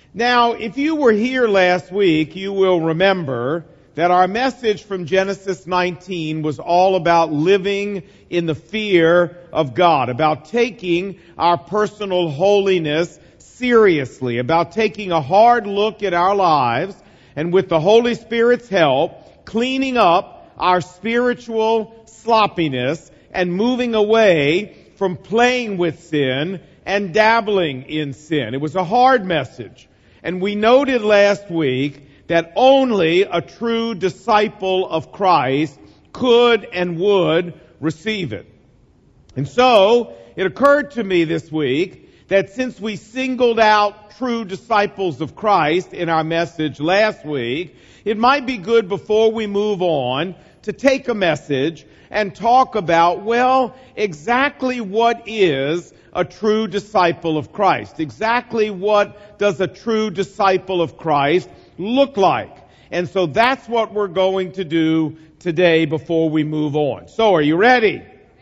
Now, if you were here last week, you will remember that our message from Genesis 19 was all about living in the fear of God, about taking our personal holiness seriously, about taking a hard look at our lives and with the Holy Spirit's help, cleaning up our spiritual sloppiness and moving away from playing with sin and dabbling in sin. It was a hard message. And we noted last week that only a true disciple of Christ could and would receive it. And so, it occurred to me this week that since we singled out true disciples of Christ in our message last week, it might be good before we move on to take a message and talk about, exactly what is a true disciple of Christ? Exactly what does a true disciple of Christ look like? And so that's what we're going to do today before we move on. So are you ready?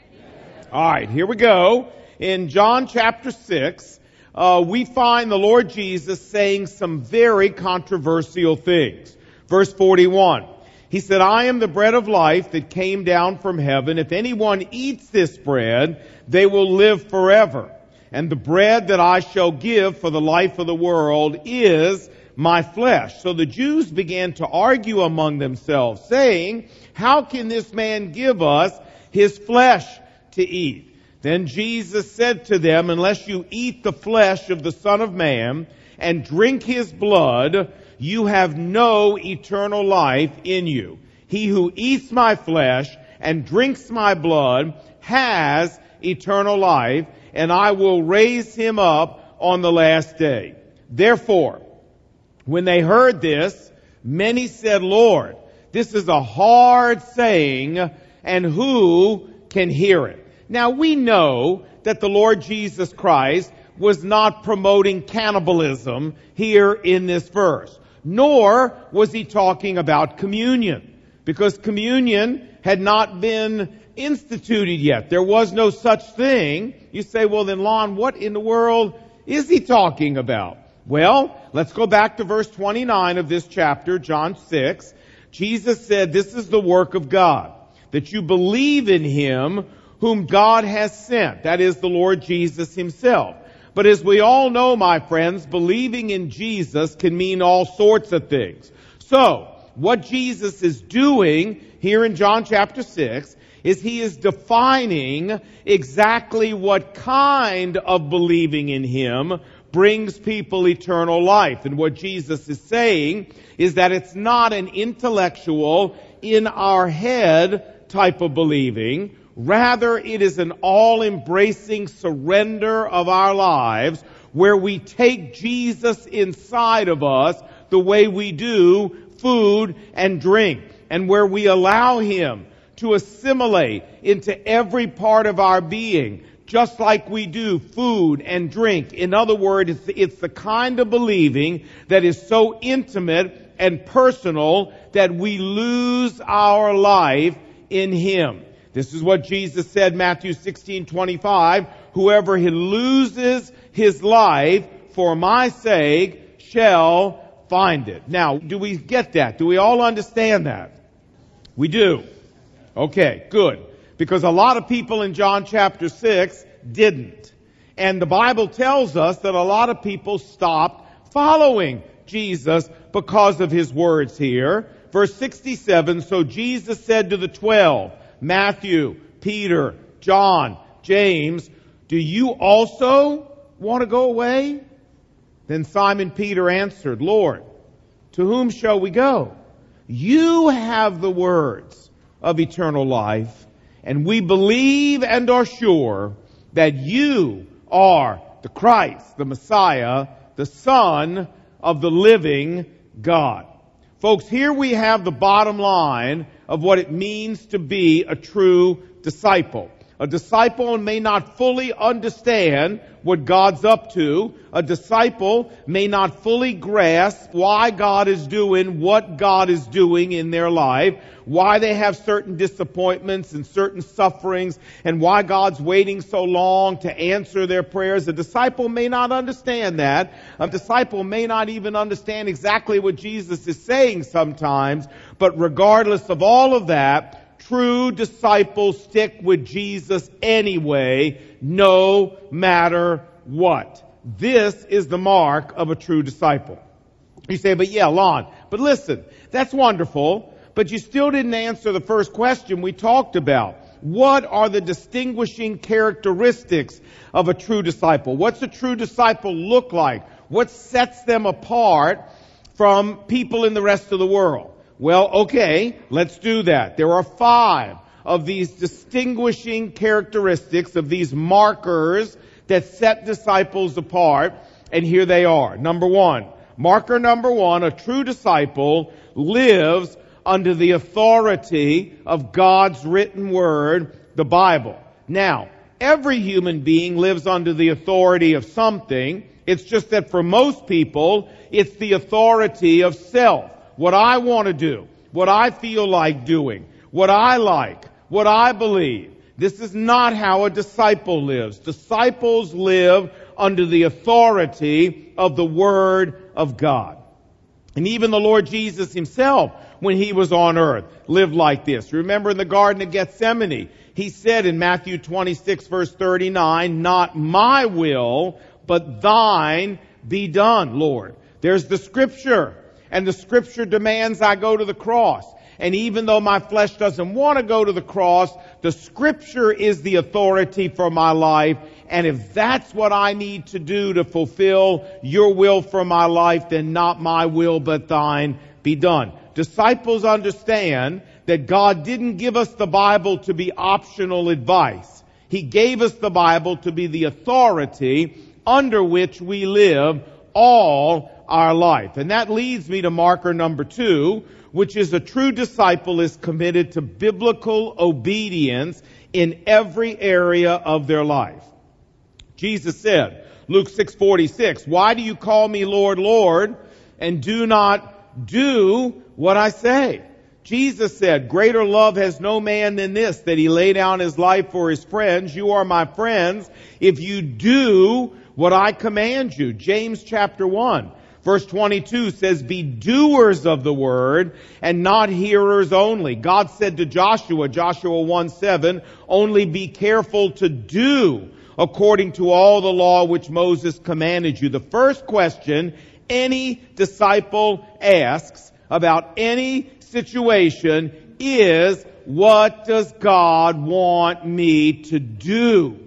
All right, here we go. In John chapter 6, we find the Lord Jesus saying some very controversial things. Verse 41. He said, I am the bread of life that came down from heaven. If anyone eats this bread, they will live forever. And the bread that I shall give for the life of the world is my flesh. So the Jews began to argue among themselves, saying, how can this man give us his flesh to eat? Then Jesus said to them, unless you eat the flesh of the Son of Man and drink his blood, you have no eternal life in you. He who eats my flesh and drinks my blood has eternal life, and I will raise him up on the last day. Therefore, when they heard this, many said, Lord, this is a hard saying, and who can hear it? Now we know that the Lord Jesus Christ was not promoting cannibalism here in this verse. Nor was he talking about communion, because communion had not been instituted yet. There was no such thing. You say, well then, Lon, what in the world is he talking about? Well, let's go back to verse 29 of this chapter, John 6. Jesus said, this is the work of God, that you believe in him whom God has sent. That is the Lord Jesus himself. But as we all know, my friends, believing in Jesus can mean all sorts of things. So, what Jesus is doing here in John chapter 6 is he is defining exactly what kind of believing in him brings people eternal life. And what Jesus is saying is that it's not an intellectual, in our head type of believing. Rather, it is an all-embracing surrender of our lives where we take Jesus inside of us the way we do food and drink, and where we allow him to assimilate into every part of our being, just like we do food and drink. In other words, it's the kind of believing that is so intimate and personal that we lose our life in him. This is what Jesus said, Matthew 16:25, whoever loses his life for my sake shall find it. Now, do we get that? Do we all understand that? We do. Okay, good. Because a lot of people in John chapter 6 didn't. And the Bible tells us that a lot of people stopped following Jesus because of his words here. Verse 67, so Jesus said to the 12, Matthew, Peter, John, James, do you also want to go away? Then Simon Peter answered, Lord, to whom shall we go? You have the words of eternal life, and we believe and are sure that you are the Christ, the Messiah, the Son of the living God. Folks, here we have the bottom line of what it means to be a true disciple. A disciple may not fully understand what God's up to. A disciple may not fully grasp why God is doing what God is doing in their life, why they have certain disappointments and certain sufferings, and why God's waiting so long to answer their prayers. A disciple may not understand that. A disciple may not even understand exactly what Jesus is saying sometimes, but regardless of all of that, true disciples stick with Jesus anyway, no matter what. This is the mark of a true disciple. You say, but yeah, Lon, but listen, that's wonderful, but you still didn't answer the first question we talked about. What are the distinguishing characteristics of a true disciple? What's a true disciple look like? What sets them apart from people in the rest of the world? Well, okay, let's do that. There are 5 of these distinguishing characteristics, of these markers that set disciples apart, and here they are. Number 1, marker number 1, a true disciple lives under the authority of God's written word, the Bible. Now, every human being lives under the authority of something. It's just that for most people, it's the authority of self. What I want to do, what I feel like doing, what I like, what I believe. This is not how a disciple lives. Disciples live under the authority of the Word of God. And even the Lord Jesus himself, when he was on earth, lived like this. Remember in the Garden of Gethsemane, he said in Matthew 26 verse 39, "Not my will, but thine be done, Lord." There's the Scripture. And the Scripture demands I go to the cross. And even though my flesh doesn't want to go to the cross, the Scripture is the authority for my life. And if that's what I need to do to fulfill your will for my life, then not my will but thine be done. Disciples understand that God didn't give us the Bible to be optional advice. He gave us the Bible to be the authority under which we live all our life. And that leads me to marker number 2, which is a true disciple is committed to biblical obedience in every area of their life. Jesus said, Luke 6:46, "Why do you call me Lord, Lord, and do not do what I say?" Jesus said, "Greater love has no man than this, that he lay down his life for his friends. You are my friends if you do what I command you." James chapter 1. Verse 22 says, "Be doers of the word and not hearers only." God said to Joshua, Joshua 1:7, "Only be careful to do according to all the law which Moses commanded you." The first question any disciple asks about any situation is, what does God want me to do?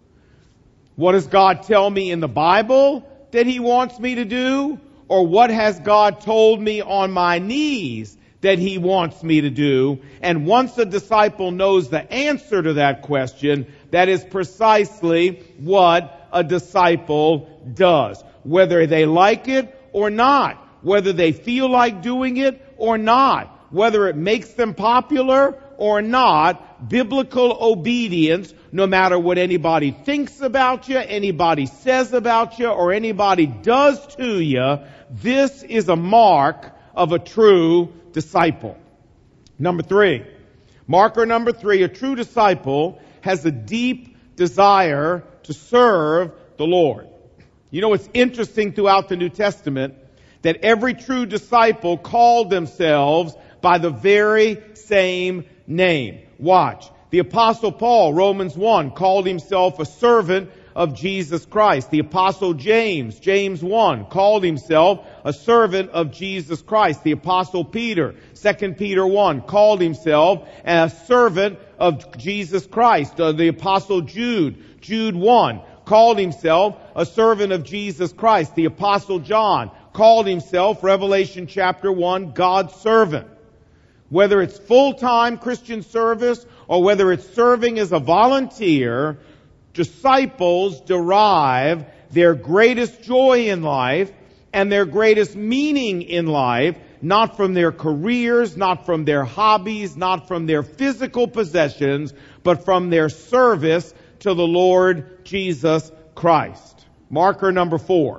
What does God tell me in the Bible that He wants me to do? Or what has God told me on my knees that He wants me to do? And once a disciple knows the answer to that question, that is precisely what a disciple does. Whether they like it or not, whether they feel like doing it or not, whether it makes them popular or not, biblical obedience, no matter what anybody thinks about you, anybody says about you, or anybody does to you, this is a mark of a true disciple. Number 3. Marker number 3, a true disciple has a deep desire to serve the Lord. You know, it's interesting throughout the New Testament that every true disciple called themselves by the very same name. Watch. The Apostle Paul, Romans 1, called himself a servant of Jesus Christ. The Apostle James, James 1, called himself a servant of Jesus Christ. The Apostle Peter, 2 Peter 1, called himself a servant of Jesus Christ. The Apostle Jude, Jude 1, called himself a servant of Jesus Christ. The Apostle John called himself, Revelation chapter 1, God's servant. Whether it's full-time Christian service or whether it's serving as a volunteer, disciples derive their greatest joy in life and their greatest meaning in life not from their careers, not from their hobbies, not from their physical possessions, but from their service to the Lord Jesus Christ. Marker number 4.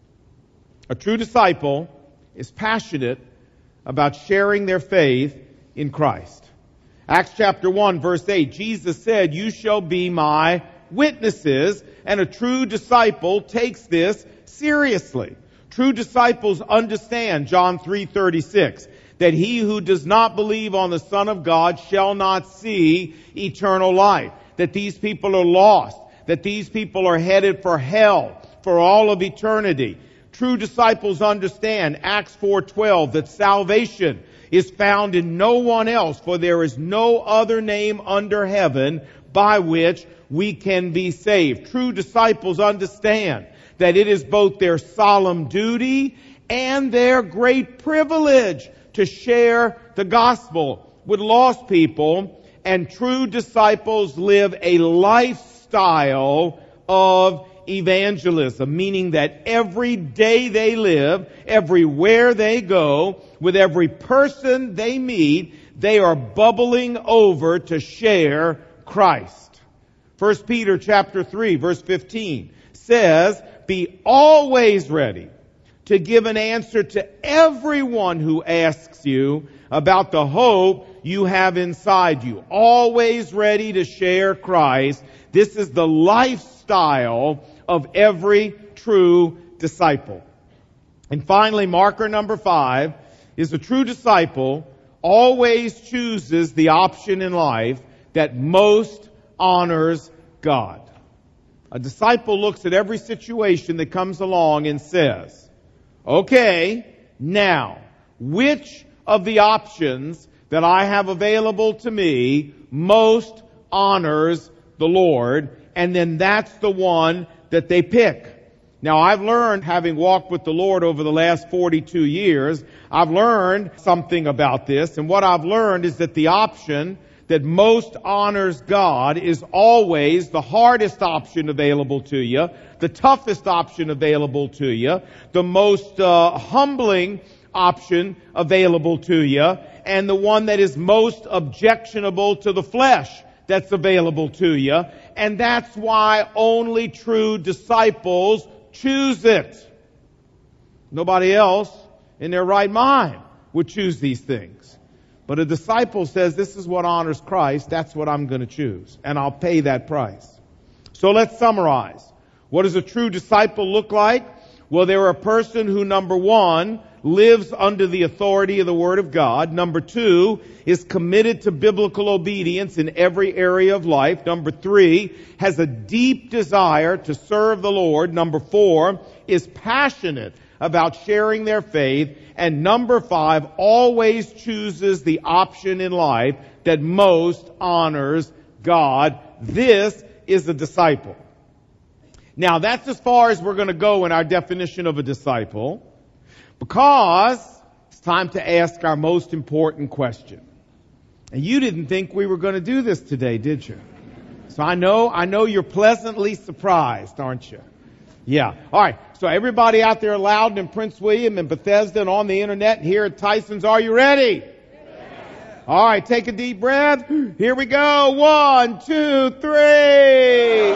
A true disciple is passionate about sharing their faith in Christ. Acts chapter 1, verse 8, Jesus said, "You shall be my witnesses," and a true disciple takes this seriously. True disciples understand John 3:36, that he who does not believe on the Son of God shall not see eternal life. That these people are lost. That these people are headed for hell for all of eternity. True disciples understand Acts 4:12, that salvation is found in no one else, for there is no other name under heaven by which we can be saved. True disciples understand that it is both their solemn duty and their great privilege to share the gospel with lost people, and true disciples live a lifestyle of evangelism, meaning that every day they live, everywhere they go, with every person they meet, they are bubbling over to share Christ. 1 Peter chapter 3, verse 15 says, "Be always ready to give an answer to everyone who asks you about the hope you have inside you." Always ready to share Christ. This is the lifestyle of every true disciple. And finally, marker number 5 is a true disciple always chooses the option in life that most honors God. A disciple looks at every situation that comes along and says, "Okay, now, which of the options that I have available to me most honors the Lord?" And then that's the one that they pick. Now, I've learned, having walked with the Lord over the last 42 years, I've learned something about this. And what I've learned is that the option that most honors God is always the hardest option available to you, the toughest option available to you, the most humbling option available to you, and the one that is most objectionable to the flesh that's available to you. And that's why only true disciples choose it. Nobody else in their right mind would choose these things. But a disciple says, "This is what honors Christ, that's what I'm going to choose, and I'll pay that price." So let's summarize. What does a true disciple look like? Well, they're a person who, number 1, lives under the authority of the Word of God. Number 2, is committed to biblical obedience in every area of life. Number 3, has a deep desire to serve the Lord. Number 4, is passionate about sharing their faith. And number 5, always chooses the option in life that most honors God. This is a disciple. Now, that's as far as we're going to go in our definition of a disciple, because it's time to ask our most important question. And you didn't think we were going to do this today, did you? So I know you're pleasantly surprised, aren't you? Yeah. All right. So everybody out there, Loudon and Prince William and Bethesda and on the internet and here at Tyson's, are you ready? Yes. All right. Take a deep breath. Here we go. 1, 2, 3.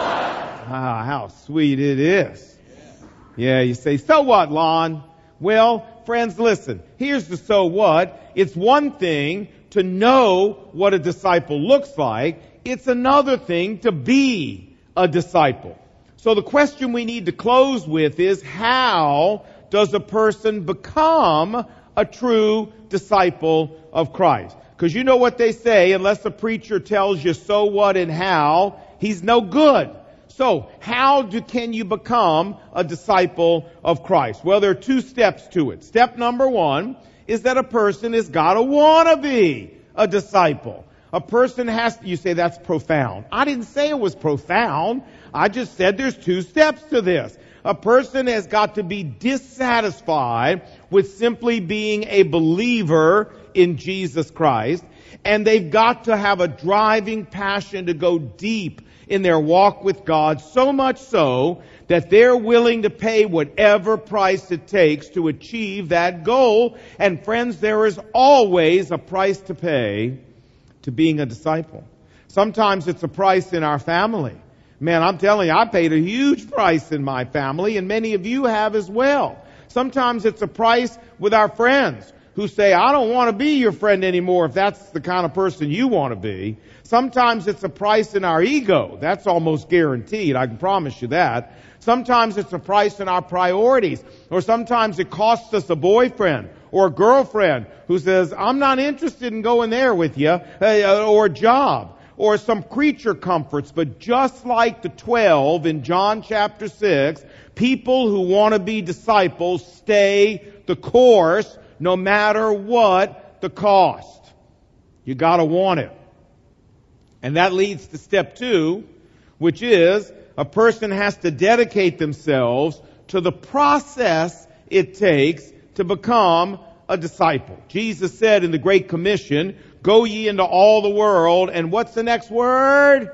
Ah, how sweet it is. Yeah, you say, "So what, Lon?" Well, friends, listen. Here's the so what. It's one thing to know what a disciple looks like. It's another thing to be a disciple. So the question we need to close with is, how does a person become a true disciple of Christ? Because you know what they say, unless a preacher tells you so what and how, he's no good. So, can you become a disciple of Christ? Well, there are 2 steps to it. Step number 1 is that a person has got to want to be a disciple. A person has to, you say that's profound. I didn't say it was profound. I just said there's 2 steps to this. A person has got to be dissatisfied with simply being a believer in Jesus Christ, and they've got to have a driving passion to go deep in their walk with God, so much so that they're willing to pay whatever price it takes to achieve that goal. And friends, there is always a price to pay to being a disciple. Sometimes it's a price in our family. Man, I'm telling you, I paid a huge price in my family, and many of you have as well. Sometimes it's a price with our friends who say, I don't want to be your friend anymore if that's the kind of person you want to be. Sometimes it's a price in our ego. That's almost guaranteed. I can promise you that. Sometimes it's a price in our priorities. Or sometimes it costs us a boyfriend or a girlfriend who says, I'm not interested in going there with you, or a job, or some creature comforts. But just like the 12 in John chapter 6, people who want to be disciples stay the course no matter what the cost. You got to want it. And that leads to step 2, which is a person has to dedicate themselves to the process it takes to become a disciple. Jesus said in the Great Commission, go ye into all the world, and what's the next word?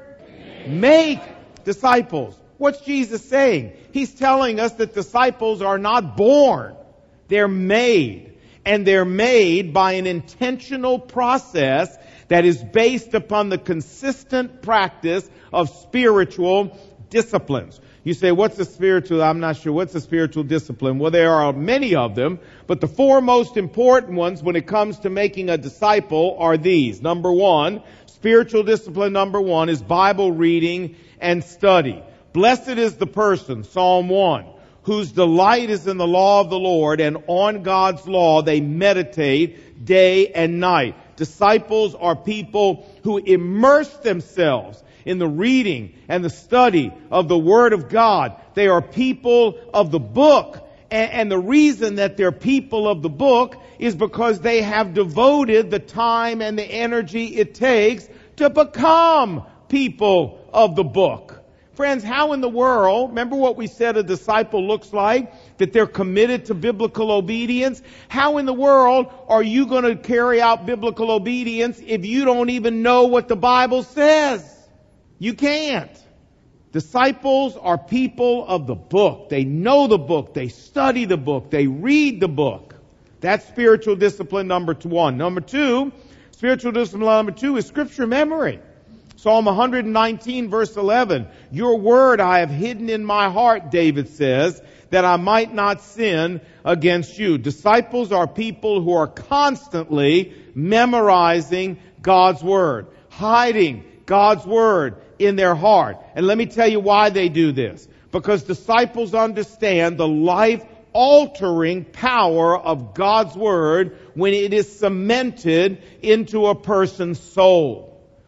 Make disciples. What's Jesus saying? He's telling us that disciples are not born. They're made. And they're made by an intentional process that is based upon the consistent practice of spiritual disciplines. You say, what's a spiritual? I'm not sure. What's a spiritual discipline? Well, there are many of them, but the 4 most important ones when it comes to making a disciple are these. Number 1, spiritual discipline number 1 is Bible reading and study. Blessed is the person, Psalm 1, whose delight is in the law of the Lord, and on God's law they meditate day and night. Disciples are people who immerse themselves in the reading and the study of the Word of God. They are people of the book. And the reason that they're people of the book is because they have devoted the time and the energy it takes to become people of the book. Friends, how in the world, remember what we said a disciple looks like? That they're committed to biblical obedience? How in the world are you going to carry out biblical obedience if you don't even know what the Bible says? You can't. Disciples are people of the book. They know the book. They study the book. They read the book. That's spiritual discipline number 1. Number 2, spiritual discipline number 2 is scripture memory. Psalm 119 verse 11, your word I have hidden in my heart, David says, that I might not sin against you. Disciples are people who are constantly memorizing God's word, hiding God's word in their heart. And let me tell you why they do this. Because disciples understand the life-altering power of God's word when it is cemented into a person's soul.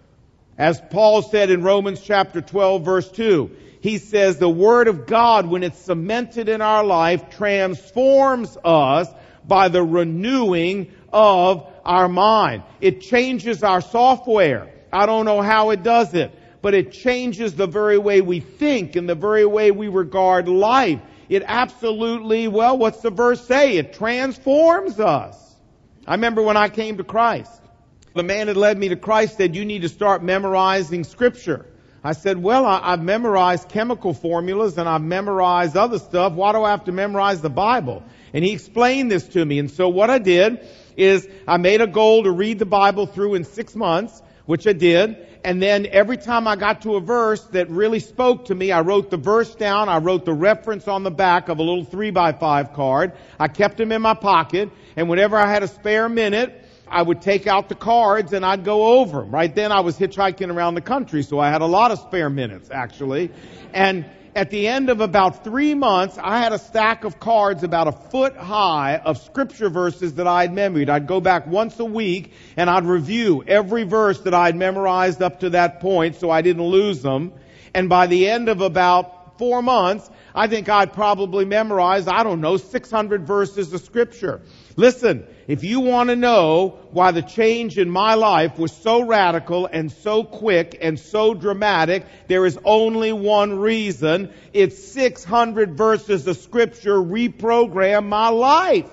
As Paul said in Romans chapter 12 verse 2, he says the Word of God, when it's cemented in our life, transforms us by the renewing of our mind. It changes our software. I don't know how it does it, but it changes the very way we think and the very way we regard life. It absolutely, well, what's the verse say? It transforms us. I remember when I came to Christ. The man that led me to Christ said, you need to start memorizing Scripture. I said, well, I've memorized chemical formulas and I've memorized other stuff. Why do I have to memorize the Bible? And he explained this to me. And so what I did is I made a goal to read the Bible through in 6 months, which I did. And then every time I got to a verse that really spoke to me, I wrote the verse down. I wrote the reference on the back of a little 3x5 card. I kept them in my pocket. And whenever I had a spare minute, I would take out the cards and I'd go over them. Right then I was hitchhiking around the country, so I had a lot of spare minutes, actually. And at the end of about 3 months, I had a stack of cards about a foot high of scripture verses that I'd memorized. I'd go back once a week and I'd review every verse that I'd memorized up to that point so I didn't lose them. And by the end of about 4 months, I think I'd probably memorized, 600 verses of scripture. Listen, if you want to know why the change in my life was so radical and so quick and so dramatic, there is only one reason. It's 600 verses of Scripture reprogrammed my life.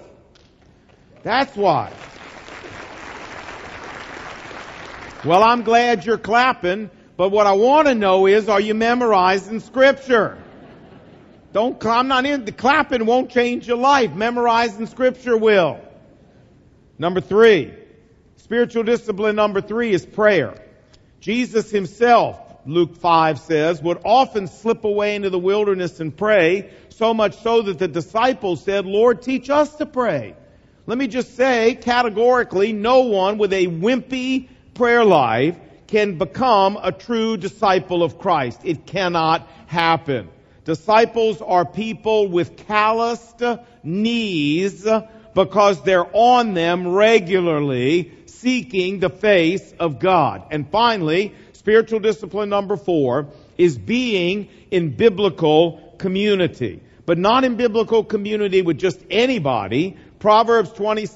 That's why. Well, I'm glad you're clapping, but what I want to know is, are you memorizing Scripture? The clapping won't change your life. Memorizing Scripture will. Number 3, spiritual discipline number 3 is prayer. Jesus himself, Luke 5 says, would often slip away into the wilderness and pray, so much so that the disciples said, Lord, teach us to pray. Let me just say categorically, no one with a wimpy prayer life can become a true disciple of Christ. It cannot happen. Disciples are people with calloused knees because they're on them regularly seeking the face of God. And finally, spiritual discipline number 4 is being in biblical community. But not in biblical community with just anybody. Proverbs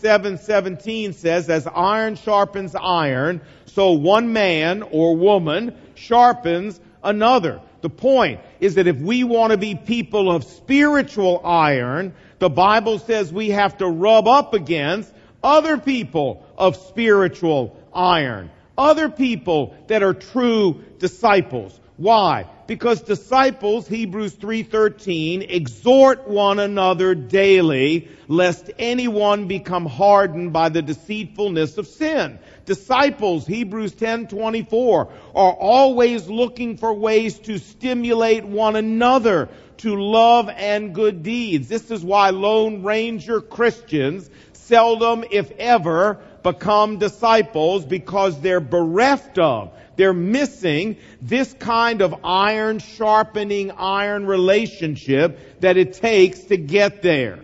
27:17 says, as iron sharpens iron, so one man or woman sharpens another. The point is that if we want to be people of spiritual iron, the Bible says we have to rub up against other people of spiritual iron. Other people that are true disciples. Why? Because disciples, Hebrews 3:13, exhort one another daily, lest anyone become hardened by the deceitfulness of sin. Disciples, Hebrews 10:24, are always looking for ways to stimulate one another to love and good deeds. This is why Lone Ranger Christians seldom, if ever, become disciples, because they're bereft of, they're missing this kind of iron sharpening iron relationship that it takes to get there.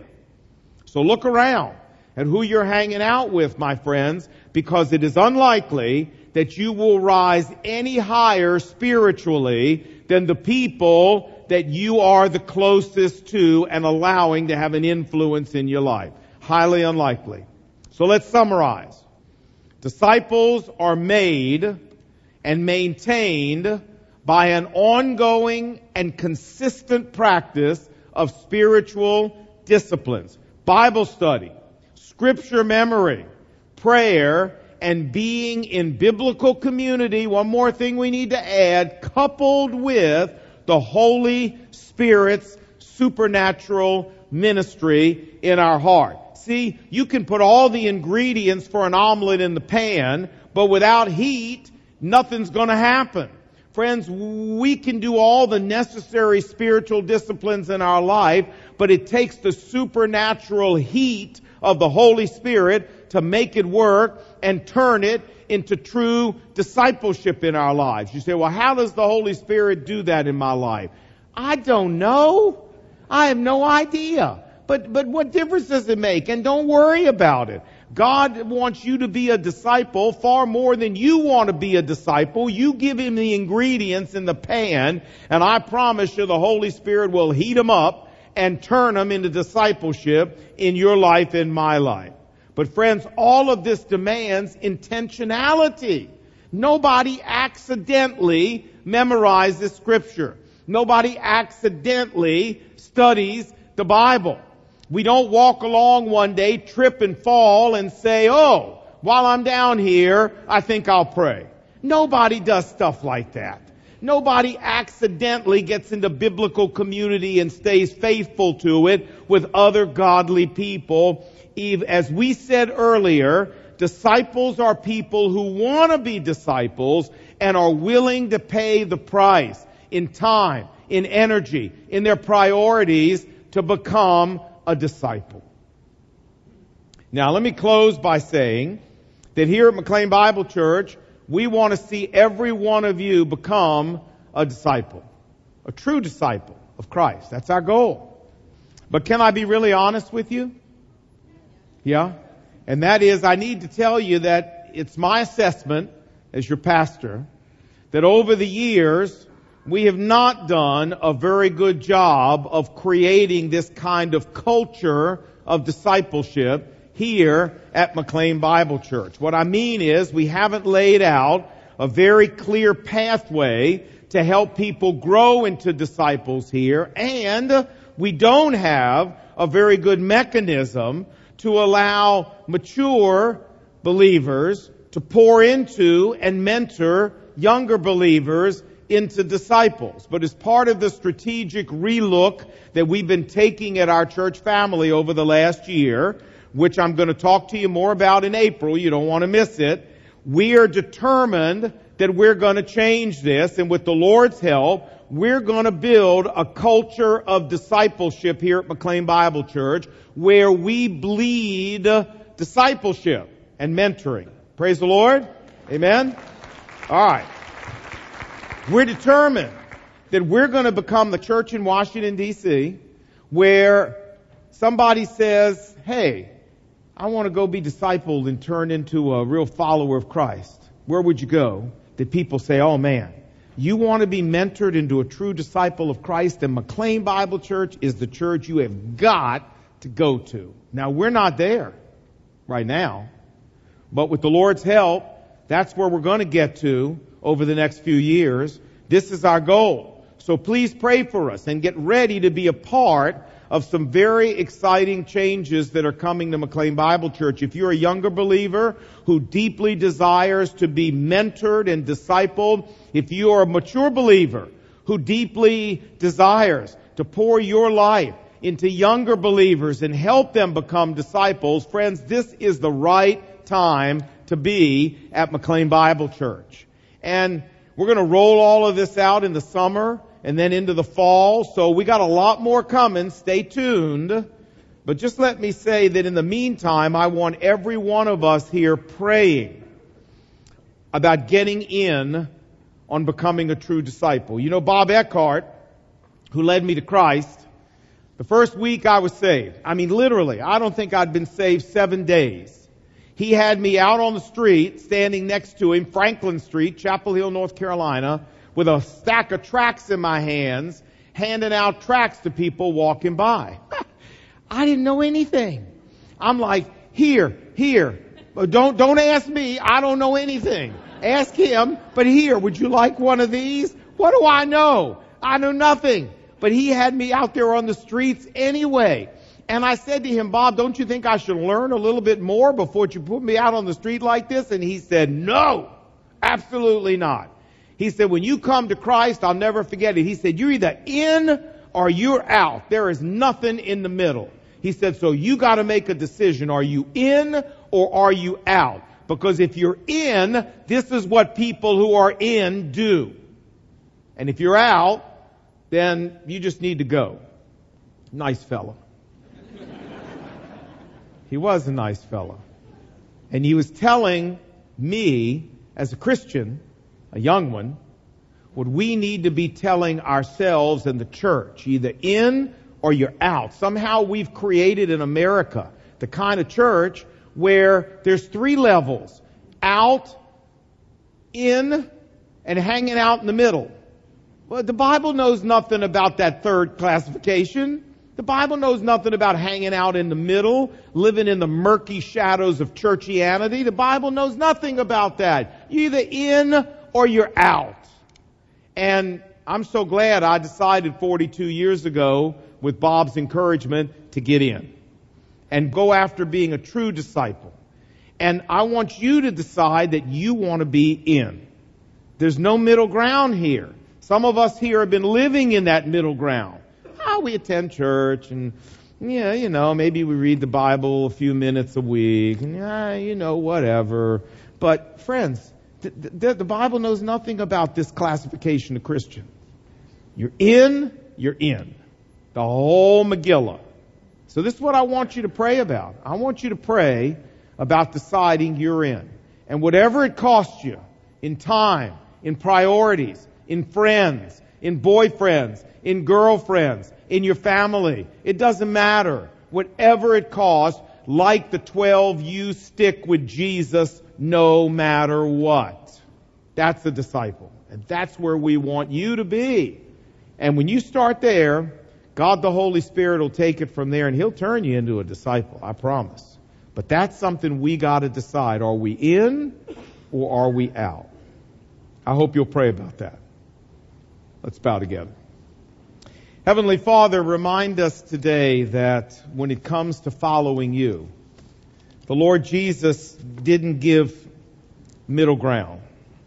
So look around at who you're hanging out with, my friends, because it is unlikely that you will rise any higher spiritually than the people that you are the closest to and allowing to have an influence in your life. Highly unlikely. So let's summarize. Disciples are made and maintained by an ongoing and consistent practice of spiritual disciplines. Bible study, scripture memory, prayer, and being in biblical community. One more thing we need to add, coupled with the Holy Spirit's supernatural ministry in our heart. See, you can put all the ingredients for an omelet in the pan, but without heat, nothing's going to happen. Friends, we can do all the necessary spiritual disciplines in our life, but it takes the supernatural heat of the Holy Spirit to make it work and turn it into true discipleship in our lives. You say, well, how does the Holy Spirit do that in my life? I don't know. I have no idea. But what difference does it make? And don't worry about it. God wants you to be a disciple far more than you want to be a disciple. You give Him the ingredients in the pan, and I promise you the Holy Spirit will heat them up and turn them into discipleship in your life and my life. But friends, all of this demands intentionality. Nobody accidentally memorizes Scripture. Nobody accidentally studies the Bible. We don't walk along one day, trip and fall, and say, oh, while I'm down here, I think I'll pray. Nobody does stuff like that. Nobody accidentally gets into biblical community and stays faithful to it with other godly people. As we said earlier, disciples are people who want to be disciples and are willing to pay the price in time, in energy, in their priorities to become a disciple. Now, let me close by saying that here at McLean Bible Church, we want to see every one of you become a disciple, a true disciple of Christ. That's our goal. But can I be really honest with you? Yeah? And that is, I need to tell you that it's my assessment as your pastor that over the years, we have not done a very good job of creating this kind of culture of discipleship here at McLean Bible Church. What I mean is we haven't laid out a very clear pathway to help people grow into disciples here, and we don't have a very good mechanism to allow mature believers to pour into and mentor younger believers into disciples. But as part of the strategic relook that we've been taking at our church family over the last year, which I'm going to talk to you more about in April, you don't want to miss it, we are determined that we're going to change this, and with the Lord's help, we're going to build a culture of discipleship here at McLean Bible Church where we bleed discipleship and mentoring. Praise the Lord. Amen. All right. We're determined that we're going to become the church in Washington, D.C., where somebody says, hey, I want to go be discipled and turn into a real follower of Christ. Where would you go? That people say, oh man, you want to be mentored into a true disciple of Christ, and McLean Bible Church is the church you have got to go to. Now, we're not there right now, but with the Lord's help, that's where we're going to get to over the next few years. This is our goal. So please pray for us and get ready to be a part of some very exciting changes that are coming to McLean Bible Church. If you're a younger believer who deeply desires to be mentored and discipled, if you are a mature believer who deeply desires to pour your life into younger believers and help them become disciples, friends, this is the right time to be at McLean Bible Church. And we're going to roll all of this out in the summer and then into the fall. So we got a lot more coming. Stay tuned. But just let me say that in the meantime, I want every one of us here praying about getting in on becoming a true disciple. You know, Bob Eckhart, who led me to Christ, the first week I was saved. I mean, literally, I don't think I'd been saved 7 days. He had me out on the street, standing next to him, Franklin Street, Chapel Hill, North Carolina, with a stack of tracts in my hands, handing out tracts to people walking by. I didn't know anything. I'm like, here. Don't ask me. I don't know anything. Ask him. But here, would you like one of these? What do I know? I know nothing. But he had me out there on the streets anyway. And I said to him, Bob, don't you think I should learn a little bit more before you put me out on the street like this? And he said, no, absolutely not. He said, when you come to Christ, I'll never forget it. He said, you're either in or you're out. There is nothing in the middle. He said, so you got to make a decision. Are you in or are you out? Because if you're in, this is what people who are in do. And if you're out, then you just need to go. Nice fellow. He was a nice fellow. And he was telling me, as a Christian, a young one, what we need to be telling ourselves and the church, either in or you're out. Somehow we've created in America the kind of church where there's 3 levels: out, in, and hanging out in the middle. Well, the Bible knows nothing about that third classification. The Bible knows nothing about hanging out in the middle, living in the murky shadows of churchianity. The Bible knows nothing about that. You're either in or you're out. And I'm so glad I decided 42 years ago, with Bob's encouragement, to get in and go after being a true disciple. And I want you to decide that you want to be in. There's no middle ground here. Some of us here have been living in that middle ground. We attend church and, maybe we read the Bible a few minutes a week and, whatever. But friends, the Bible knows nothing about this classification of Christian. You're in. The whole Megillah. So this is what I want you to pray about. I want you to pray about deciding you're in. And whatever it costs you in time, in priorities, in friends, in boyfriends, in girlfriends, in your family, it doesn't matter. Whatever it costs, like the 12, you stick with Jesus no matter what. That's the disciple. And that's where we want you to be. And when you start there, God the Holy Spirit will take it from there and He'll turn you into a disciple, I promise. But that's something we got to decide. Are we in or are we out? I hope you'll pray about that. Let's bow together. Heavenly Father, remind us today that when it comes to following you, the Lord Jesus didn't give middle ground.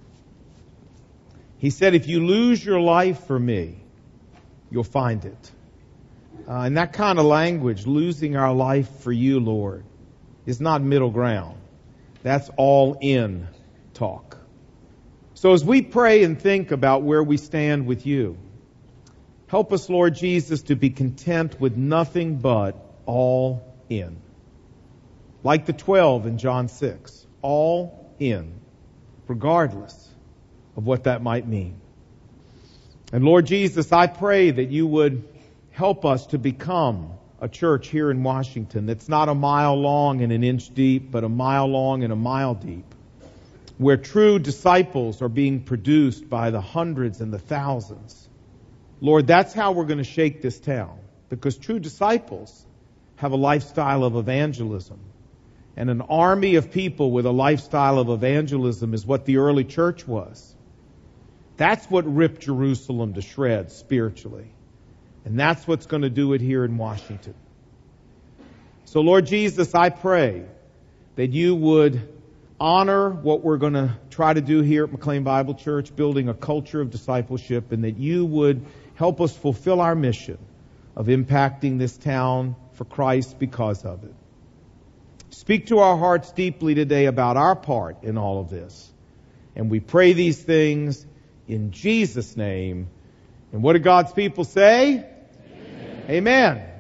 He said, if you lose your life for me, you'll find it. And that kind of language, losing our life for you, Lord, is not middle ground. That's all in talk. So as we pray and think about where we stand with you, help us, Lord Jesus, to be content with nothing but all in. Like the 12 in John 6, all in, regardless of what that might mean. And Lord Jesus, I pray that you would help us to become a church here in Washington that's not a mile long and an inch deep, but a mile long and a mile deep, where true disciples are being produced by the hundreds and the thousands. Lord, that's how we're going to shake this town, because true disciples have a lifestyle of evangelism. And an army of people with a lifestyle of evangelism is what the early church was. That's what ripped Jerusalem to shreds spiritually. And that's what's going to do it here in Washington. So Lord Jesus, I pray that you would honor what we're going to try to do here at McLean Bible Church, building a culture of discipleship, and that you would help us fulfill our mission of impacting this town for Christ because of it. Speak to our hearts deeply today about our part in all of this. And we pray these things in Jesus' name. And what do God's people say? Amen. Amen.